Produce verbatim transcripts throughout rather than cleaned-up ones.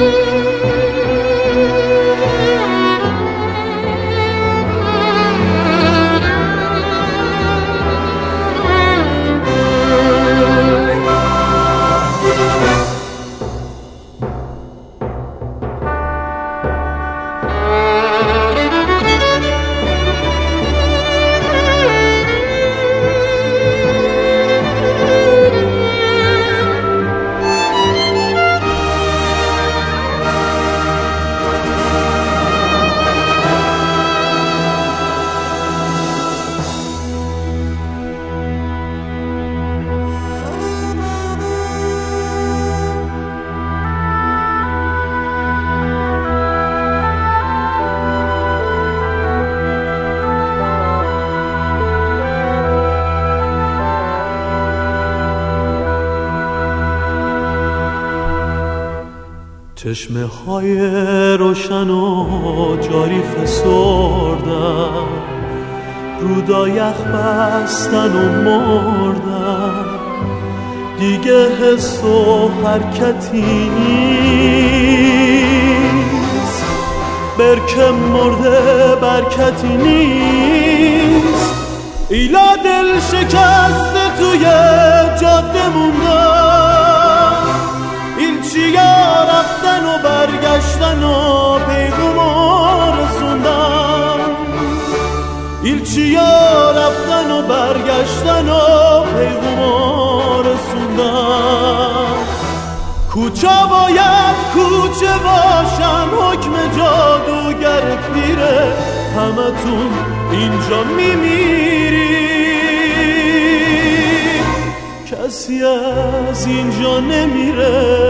چشمه های روشن و جاری فسردن، رودا یخ بستن و مردن، دیگه حس و حرکتی نیست، برکه مرده برکتی نیست، ایلا دل شکسته توی جاده موندن، این چیا رفتن و برگشتن و پیغوما رسوندن، این چیا رفتن و برگشتن و پیغوما رسوندن. کوچه باید کوچه باشن، حکم جادوگر پیره، همتون اینجا میمیری، کسی از اینجا نمیره.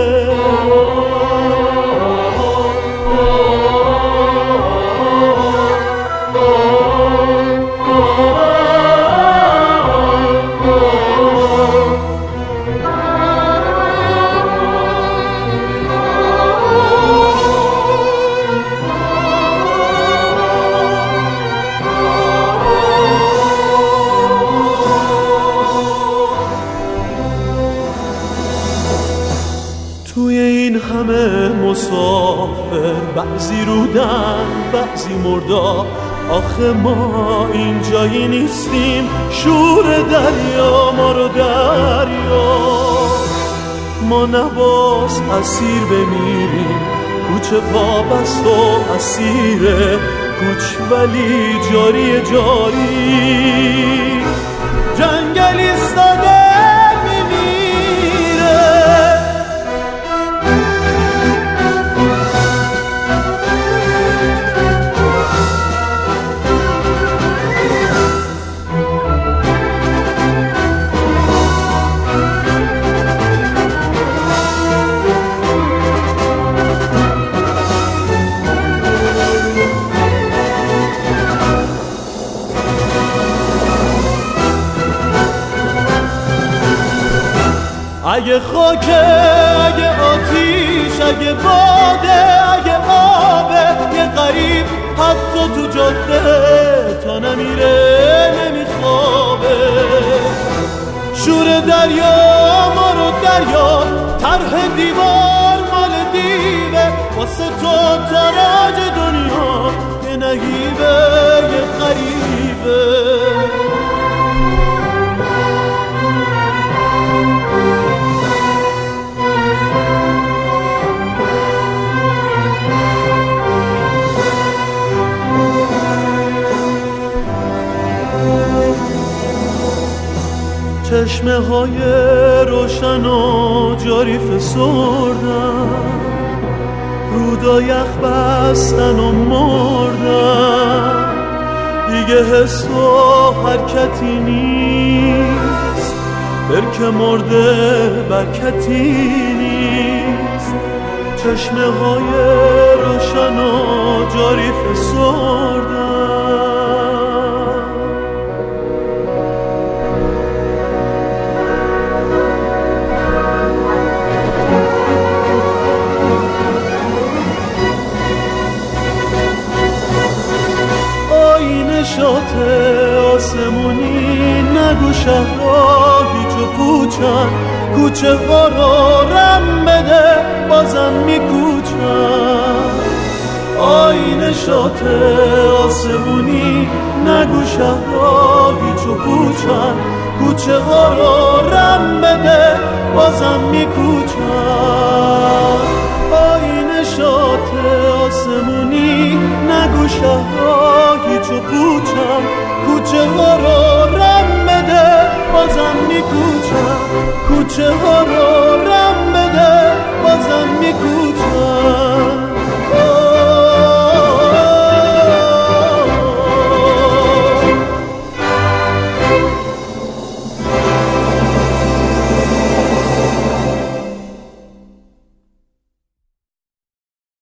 توی این همه مسافر، بعضی رودن بعضی مردا، آخه ما اینجایی نیستیم، شور دریا ما رو دریا، ما نباز اسیر بمیریم، کوچه وابست و اسیره، کوچ ولی جاری جاری، جنگل ایستاده اگه خاکه، اگه آتیش، اگه باده، اگه آبه، یه غریب حتی تو جاده تا نمیره نمیخوابه، شور دریا ما رو دریا، طرح دیوار مال دیوه، واسه تو تاراج دنیا یه نگیبه یه غریبه. چشمه های روشن و جاری فسردن، رودا یخ بستن و مردن، دیگه حس و حرکتی نیست، برکه مرده برکتی نیست، چشمه های روشن و جاری فسردن. نشاط آسمونی، نگو شهرها هیچ و پوچن، کوچه ها رو رم بده بازم میکوچم. آینه شات آسمونی نگو شهرها هیچ و پوچن، کوچه ها رو رم بده بازم میکوچم. آینه شات آسمونی نگو شهرها هیچ و پوچن، کوچه ها رو رم بده بازم میکوچم. کوچه ها رو رم بده بازم میکوچم.